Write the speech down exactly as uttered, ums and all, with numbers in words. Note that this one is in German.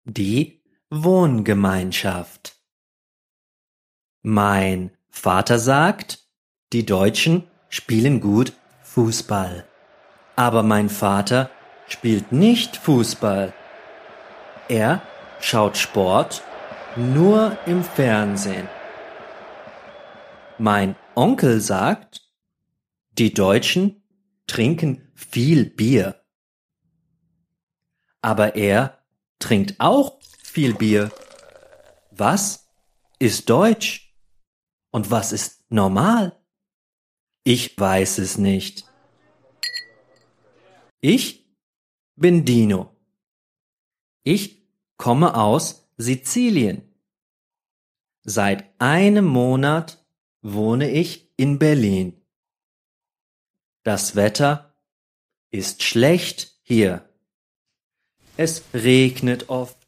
Die Wohngemeinschaft. Mein Vater sagt, die Deutschen spielen gut Fußball. Aber mein Vater spielt nicht Fußball. Er schaut Sport nur im Fernsehen. Mein Onkel sagt, die Deutschen trinken viel Bier. Aber er trinkt auch viel Bier. Was ist deutsch? Und was ist normal? Ich weiß es nicht. Ich bin Dino. Ich komme aus Sizilien. Seit einem Monat wohne ich in Berlin. Das Wetter ist schlecht hier. Es regnet oft